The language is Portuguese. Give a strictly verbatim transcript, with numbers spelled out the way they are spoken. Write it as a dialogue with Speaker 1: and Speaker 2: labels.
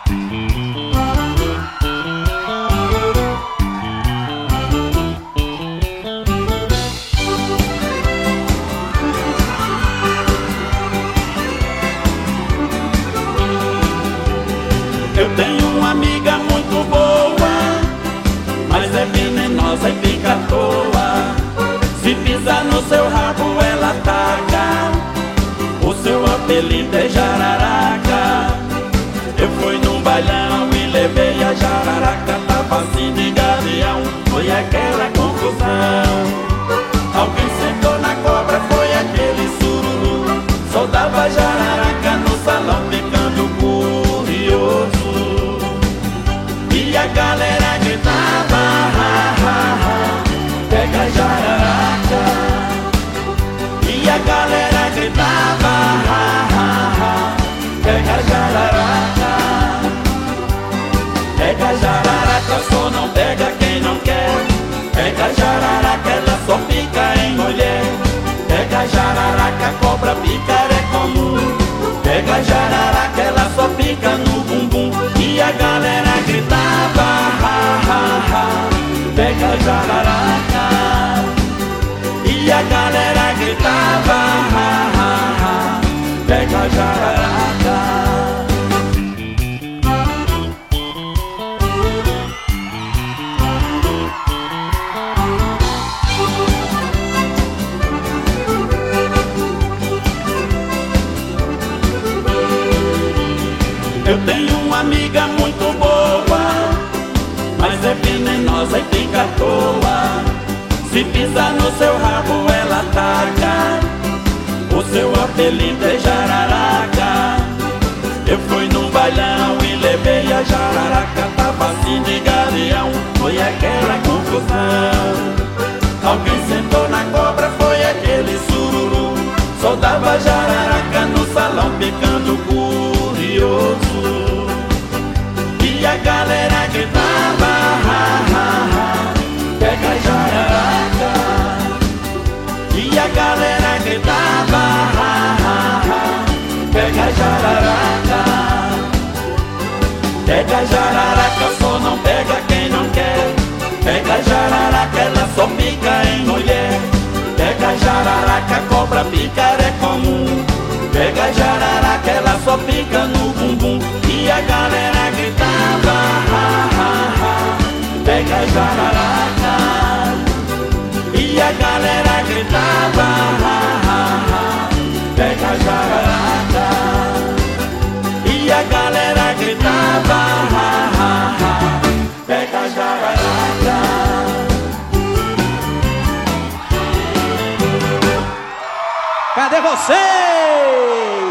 Speaker 1: Eu tenho uma amiga muito boa, mas é venenosa e fica à toa. Se pisar no seu rabo ela ataca, o seu apelido é Jararaca. Eu fui num bailão e levei a Jararaca, tava assim de gavião, foi aquela confusão. Alguém sentou na cobra, foi aquele sururu, só dava Jararaca no salão ficando curioso. E a galera gritava, ha, ha, ha, pega a Jararaca. E a galera gritava, ha, ha, ha, pega a Jararaca. Pega a Jararaca, só não pega quem não quer. Pega a Jararaca, ela só fica em mulher. Pega a Jararaca, cobra picar é comum. Pega a Jararaca, ela só fica no bumbum. E a galera gritava, ha, ha, ha, pega a Jararaca. E a galera gritava, ha, ha, ha, pega a Jararaca. Eu tenho uma amiga muito boa, mas é venenosa e fica à toa. Se pisar no seu rabo ela ataca, o seu apelido é Jararaca. Eu fui num bailão e levei a Jararaca, tava assim de gavião, foi aquela confusão. Alguém sentou na cobra, foi aquele sururu, só dava Jararaca no salão ficando curioso. E a galera gritava, ha, ha, ha, pega a Jararaca. E a galera gritava, ha, ha, ha, pega a Jararaca. Pega a Jararaca, só não pega quem não quer. Pega a Jararaca, ela só fica em mulher. Pega a Jararaca, cobra picar é comum. Pega a Jararaca, ela só fica no bumbum. E a galera gritava, ha, ha, ha, pega a Jararaca. E a galera gritava, ha, ha, ha, pega a Jararaca. E a galera gritava, ha, ha, ha, pega a Jararaca.
Speaker 2: Cadê vocês?